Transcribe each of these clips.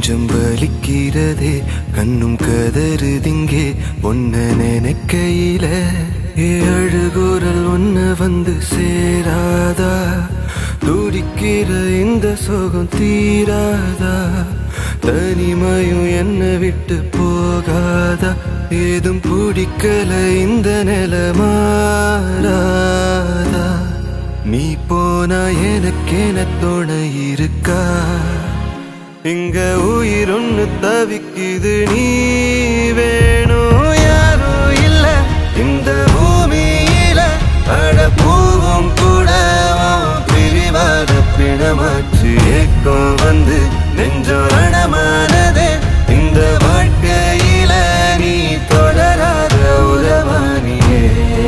நெஞ்சம் வலிக்கிறதே கண்ணும் கதறுதிங்கே ஒன்ன நினைக்கையில அழுகுரல் ஒன்ன வந்து சேராதா துடிக்கிற இந்த சோகம் தீராதா தனிமையும் என்ன விட்டு போகாதா ஏதும் பிடிக்கல இந்த நில மாறாதா நீ போனா எனக்கென துணை இருக்கா இங்க உயிர் ஒன்று தவிக்குது நீ வேணும் யாரும் இல்ல இந்த பூமியில அட பூவும் கூட பிரிவாத பிணமாச்சு ஏக்கம் வந்து நெஞ்சம் ரணமானதே இந்த வாழ்க்கையில நீ தொடராத உறவானியே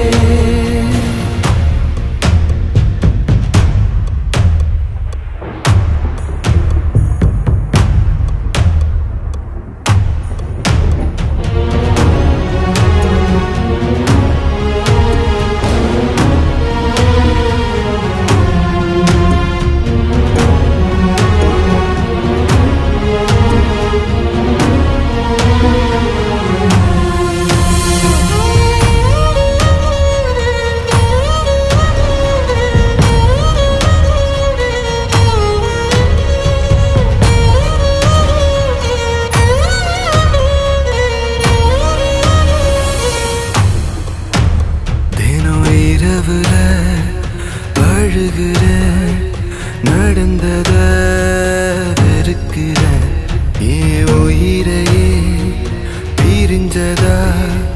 அழுகிற நடந்தத வெறுக்கிற ஏன் உயிரையே பிரிஞ்சதா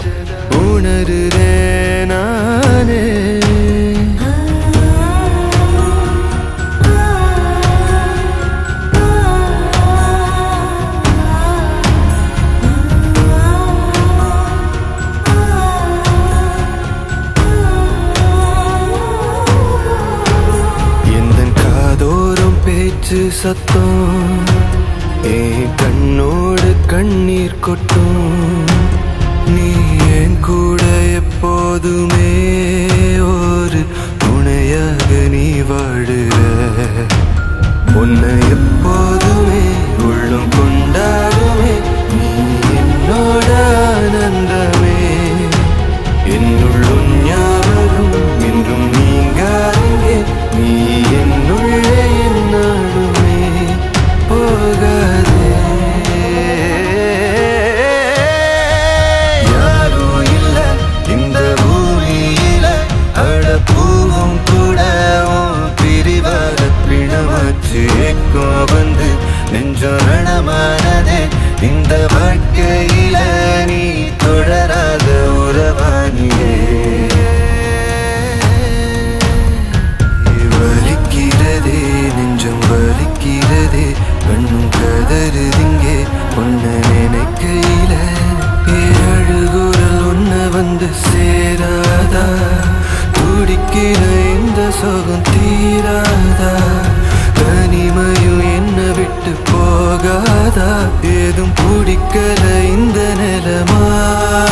உணருறேன் நானே சத்தம் என் கண்ணோடு கண்ணீர் கொட்டும் நீ என் கூட எப்போதுமே ஒரு துணையாக நீ வாழுற உன்னை எப்போதுமே உள்ளம் கொண்டாடுமே நீ என்னோட ஆனந்தமே என்னுள்ளும் ஞாபகம் என்றும் நீங்காதே நீ என்னுள்ளே நாடுமே போகாதே யாரும் இல்ல இந்த பூமியில அட பூவும் கூட பிரிவாத பிணமாச்சு ஏக்கம் வந்து நெஞ்சம் ரணமானதே இந்த வாழ்க்கையில நீ தொடராத உறவானியே வலிக்கிறதே நெஞ்சம் வலிக்கிறதே கண்ணும் கதறுதிங்கே ஒன்ன நினைக்கையில அழுகுரல் ஒன்ன வந்து சேராதா துடிக்கிற இந்த சோகம் தீராதா தனிமையும் என்ன விட்டு போகாதா ஏதும் பிடிக்கல இந்த நிலமா